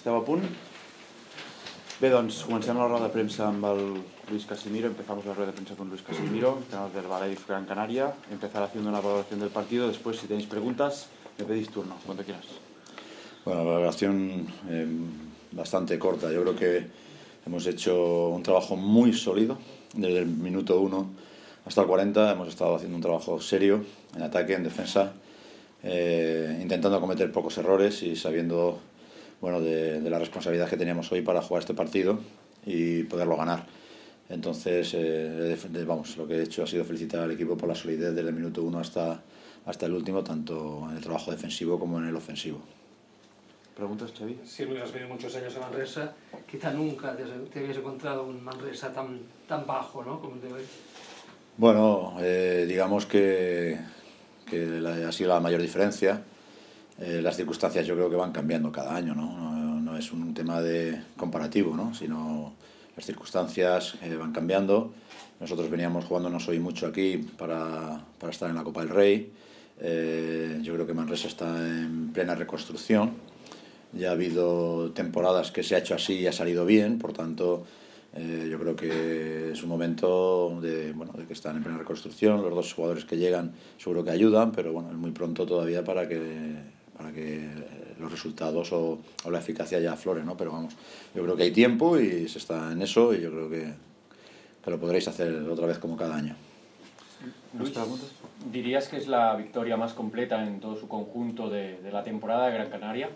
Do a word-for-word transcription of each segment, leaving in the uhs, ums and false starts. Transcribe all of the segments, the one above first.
Esteu a punt? Bé, doncs comencem la roda de premsa amb el Luis Casimiro. Empezamos la rueda de prensa con Luis Casimiro, entrenador del Herbalife Gran Canaria. Empezar haciendo una valoración del partido. Después, si tenéis preguntas, me pedís turno, cuando quieras. Bueno, la valoración eh, bastante corta. Yo creo que hemos hecho un trabajo muy sólido desde el minuto uno hasta el cuarenta. Hemos estado haciendo un trabajo serio en ataque, en defensa, eh, intentando cometer pocos errores y sabiendo bueno, de, de la responsabilidad que teníamos hoy para jugar este partido y poderlo ganar. Entonces, eh, de, de, vamos, lo que he hecho ha sido felicitar al equipo por la solidez desde el minuto uno hasta, hasta el último, tanto en el trabajo defensivo como en el ofensivo. ¿Preguntas, Xavi? Sí, Luis, has venido muchos años a Manresa. Quizá nunca te habías encontrado un Manresa tan, tan bajo, ¿no?, como el de hoy. Bueno, eh, digamos que, que la, ha sido la mayor diferencia. Eh, las circunstancias yo creo que van cambiando cada año, ¿no? No, no es un tema de comparativo, ¿no? Sino las circunstancias eh, van cambiando. Nosotros veníamos jugándonos hoy mucho aquí para, para estar en la Copa del Rey. Eh, yo creo que Manresa está en plena reconstrucción. Ya ha habido temporadas que se ha hecho así y ha salido bien, por tanto eh, yo creo que es un momento de, bueno, de que están en plena reconstrucción. Los dos jugadores que llegan seguro que ayudan, pero bueno, es muy pronto todavía para que para que los resultados o, o la eficacia ya aflore, ¿no? Pero vamos, yo creo que hay tiempo y se está en eso y yo creo que, que lo podréis hacer otra vez como cada año. Luis, ¿dirías que es la victoria más completa en todo su conjunto de, de la temporada de Gran Canaria?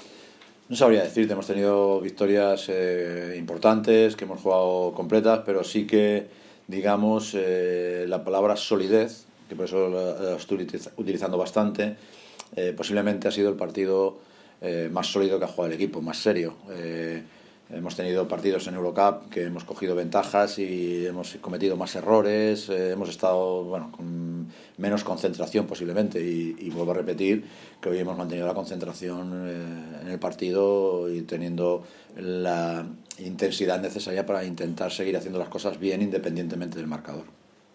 No sabría decirte, hemos tenido victorias eh, importantes, que hemos jugado completas, pero sí que, digamos, eh, la palabra solidez, que por eso la, la estoy utilizando bastante, Eh, posiblemente ha sido el partido eh, más sólido que ha jugado el equipo, más serio. Eh, hemos tenido partidos en Eurocup que hemos cogido ventajas y hemos cometido más errores, eh, hemos estado bueno, con menos concentración posiblemente y, y vuelvo a repetir que hoy hemos mantenido la concentración eh, en el partido y teniendo la intensidad necesaria para intentar seguir haciendo las cosas bien independientemente del marcador.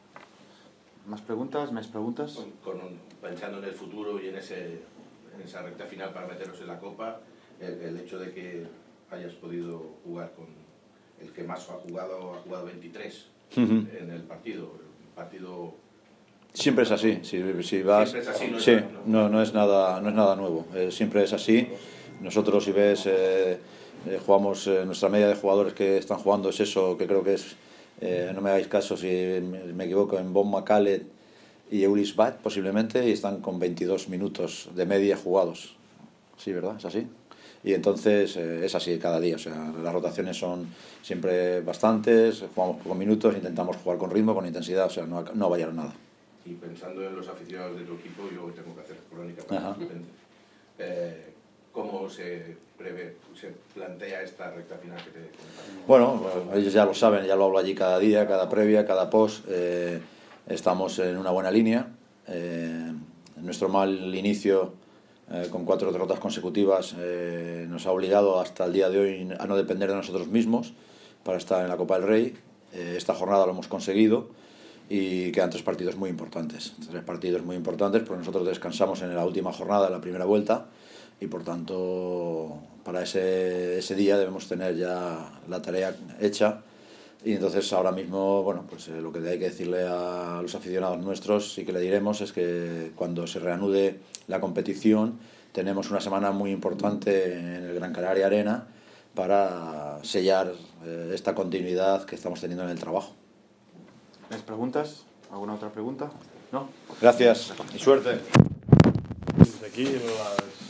¿Más preguntas? ¿Más preguntas? Con, con un, pensando en el futuro y en, ese, en esa recta final para meternos en la Copa, el, el hecho de que hayas podido jugar con el que más ha jugado, ha jugado veintitrés uh-huh. en el partido, el partido... Siempre es así, si, si vas... Siempre es así, no es, sí, no, no, no es nada, no es nada nuevo, eh, siempre es así. Nosotros, si ves, eh, eh, jugamos, eh, nuestra media de jugadores que están jugando es eso, que creo que es... Eh, no me hagáis caso si me equivoco, en Bon Macalet y Eulis Bat posiblemente, y están con veintidós minutos de media jugados. Sí, ¿verdad? ¿Es así? Y entonces eh, es así cada día, o sea, las rotaciones son siempre bastantes, jugamos pocos minutos, intentamos jugar con ritmo, con intensidad, o sea, no, no variar nada. Y pensando en los aficionados de tu equipo, yo tengo que hacer crónica para eh, ¿cómo se prevé, se plantea esta recta final que te comentaba? Bueno, ellos ya lo saben, ya lo hablo allí cada día, cada previa, cada post. Eh, estamos en una buena línea. Eh, nuestro mal inicio eh, con cuatro derrotas consecutivas eh, nos ha obligado hasta el día de hoy a no depender de nosotros mismos para estar en la Copa del Rey. Eh, esta jornada lo hemos conseguido y quedan tres partidos muy importantes. Tres partidos muy importantes porque nosotros descansamos en la última jornada de la primera vuelta. Y por tanto para ese, ese día debemos tener ya la tarea hecha y entonces ahora mismo bueno pues eh, lo que hay que decirle a los aficionados nuestros sí que le diremos es que cuando se reanude la competición tenemos una semana muy importante en el Gran Canaria Arena para sellar eh, esta continuidad que estamos teniendo en el trabajo. ¿Más preguntas? ¿Alguna otra pregunta? ¿No? Gracias y suerte. Aquí las